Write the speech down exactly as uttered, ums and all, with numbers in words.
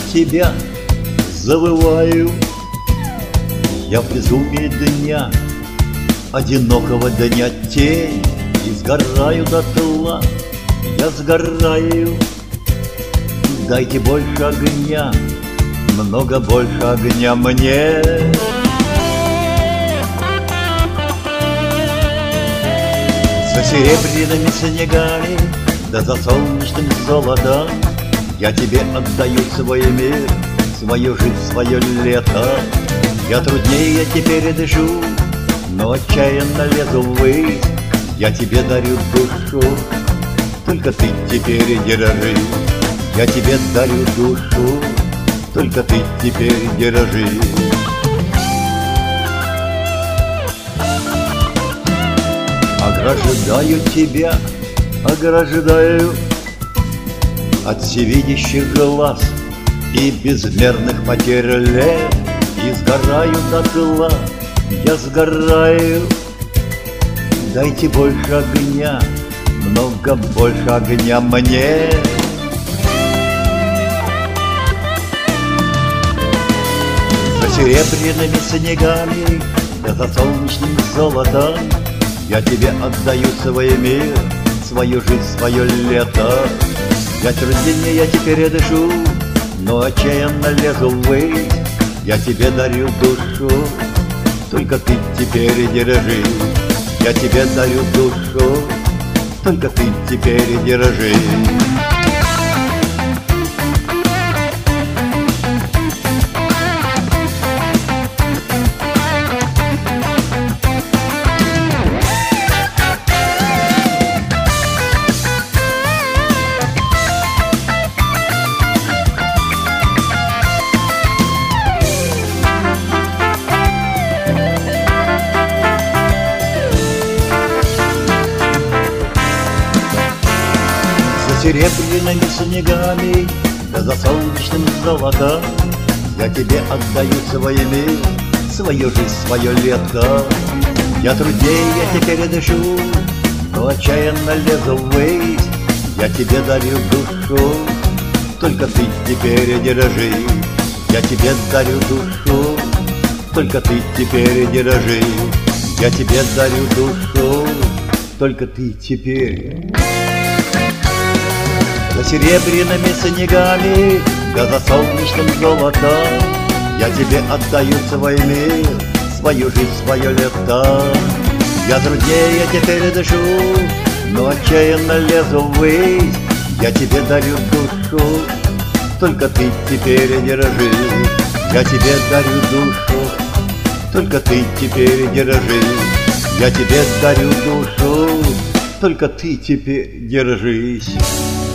тебя, завываю. Я в безумии дня, одинокого дня тень, и сгораю дотла, я сгораю. Дайте больше огня, много больше огня мне. За серебряными снегами, да за солнечным золотом я тебе отдаю свой мир, свою жизнь, свое лето. Я труднее теперь дышу, но отчаянно лезу ввысь. Я тебе дарю душу, только ты теперь держи. Я тебе дарю душу, только ты теперь держи. Ограждаю тебя, ограждаю от всевидящих глаз и безмерных потерь лет. И сгораю дотла, я сгораю. Дайте больше огня, много больше огня мне. За серебряными снегами, да за солнечным золотом я тебе отдаю свой мир, свою жизнь, свое лето. Я труднее, я теперь дышу, но отчаянно лезу ввысь. Я тебе дарю душу, только ты теперь держи. Я тебе дарю душу, только ты теперь держи. Серебряными снегами, да за солнечным золотом я тебе отдаю свой мир, свою жизнь, свое лето. Я труднее, я теперь дышу, но отчаянно лезу ввысь. Я тебе дарю душу, только ты теперь держи. Я тебе дарю душу, только ты теперь держи. Я тебе дарю душу, только ты теперь. За серебряными снегами, да за солнечным золотом я тебе отдаю свой мир, свою жизнь, свое лето. Я труднее теперь дышу, но отчаянно лезу ввысь. Я тебе дарю душу, только ты теперь держи. Я тебе дарю душу, только ты теперь держи. Я тебе дарю душу, только ты теперь держись.